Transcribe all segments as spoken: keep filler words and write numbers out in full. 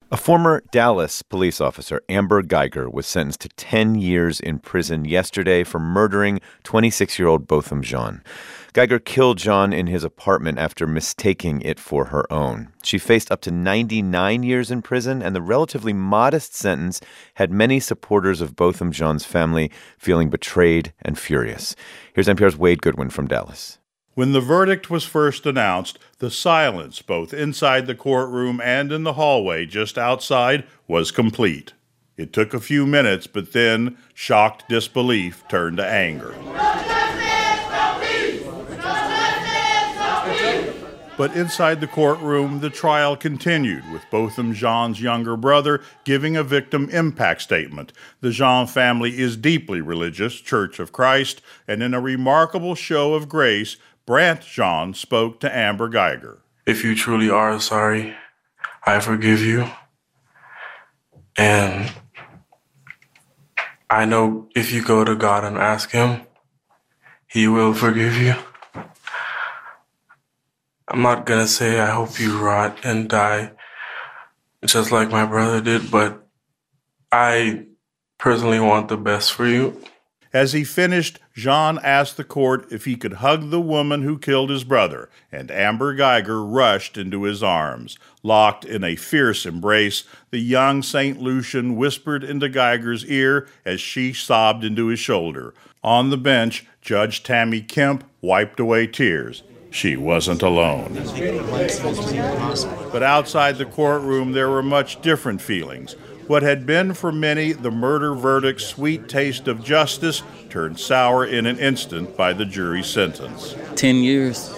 A former Dallas police officer, Amber Guyger, was sentenced to ten years in prison yesterday for murdering twenty-six-year-old Botham Jean. Guyger killed Jean in his apartment after mistaking it for her own. She faced up to ninety-nine years in prison, and the relatively modest sentence had many supporters of Botham Jean's family feeling betrayed and furious. Here's N P R's Wade Goodwin from Dallas. When the verdict was first announced, the silence, both inside the courtroom and in the hallway just outside, was complete. It took a few minutes, but then shocked disbelief turned to anger. But inside the courtroom, the trial continued, with Botham Jean's younger brother giving a victim impact statement. The Jean family is deeply religious, Church of Christ, and in a remarkable show of grace, Brant Jean spoke to Amber Guyger. If you truly are sorry, I forgive you. And I know if you go to God and ask him, he will forgive you. I'm not going to say I hope you rot and die just like my brother did, but I personally want the best for you. As he finished, Jean asked the court if he could hug the woman who killed his brother, and Amber Guyger rushed into his arms. Locked in a fierce embrace, the young Saint Lucian whispered into Guyger's ear as she sobbed into his shoulder. On the bench, Judge Tammy Kemp wiped away tears. She wasn't alone. But outside the courtroom, there were much different feelings. What had been for many the murder verdict's sweet taste of justice turned sour in an instant by the jury's sentence. Ten years.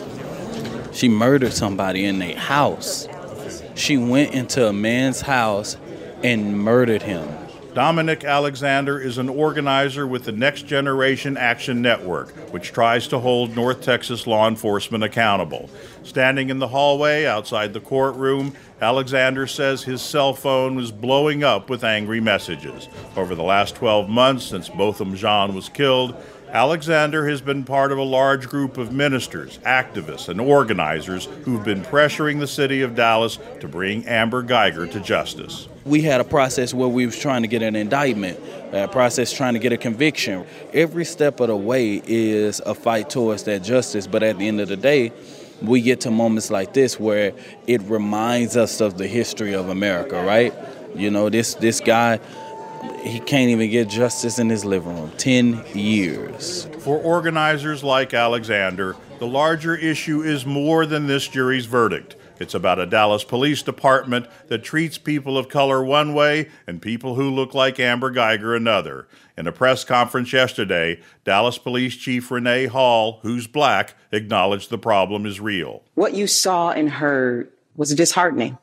She murdered somebody in their house. She went into a man's house and murdered him. Dominic Alexander is an organizer with the Next Generation Action Network, which tries to hold North Texas law enforcement accountable. Standing in the hallway outside the courtroom, Alexander says his cell phone was blowing up with angry messages. Over the last twelve months, since Botham Jean was killed, Alexander has been part of a large group of ministers, activists, and organizers who've been pressuring the city of Dallas to bring Amber Guyger to justice. We had a process where we was trying to get an indictment, a process trying to get a conviction. Every step of the way is a fight towards that justice, but at the end of the day, we get to moments like this where it reminds us of the history of America, right? You know, this this guy, he can't even get justice in his living room. Ten years. For organizers like Alexander, the larger issue is more than this jury's verdict. It's about a Dallas Police Department that treats people of color one way and people who look like Amber Guyger another. In a press conference yesterday, Dallas Police Chief Renee Hall, who's black, acknowledged the problem is real. What you saw and heard was disheartening.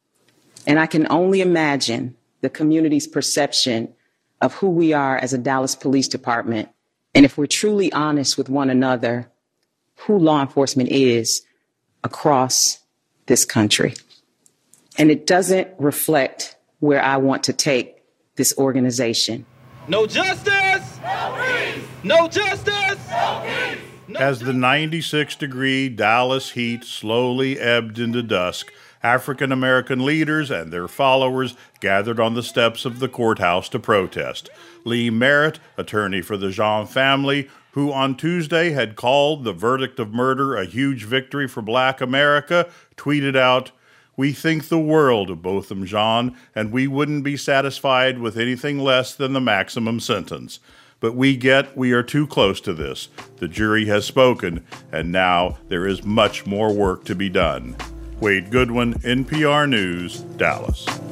And I can only imagine the community's perception of who we are as a Dallas Police Department. And if we're truly honest with one another, who law enforcement is across this country. And it doesn't reflect where I want to take this organization. No justice! No peace! No justice! No peace! No As the ninety-six degree Dallas heat slowly ebbed into dusk, African American leaders and their followers gathered on the steps of the courthouse to protest. Lee Merritt, attorney for the Jean family, who on Tuesday had called the verdict of murder a huge victory for Black America, tweeted out, "We think the world of Botham Jean, and we wouldn't be satisfied with anything less than the maximum sentence. But we get we are too close to this. The jury has spoken, and now there is much more work to be done." Wade Goodwin, N P R News, Dallas.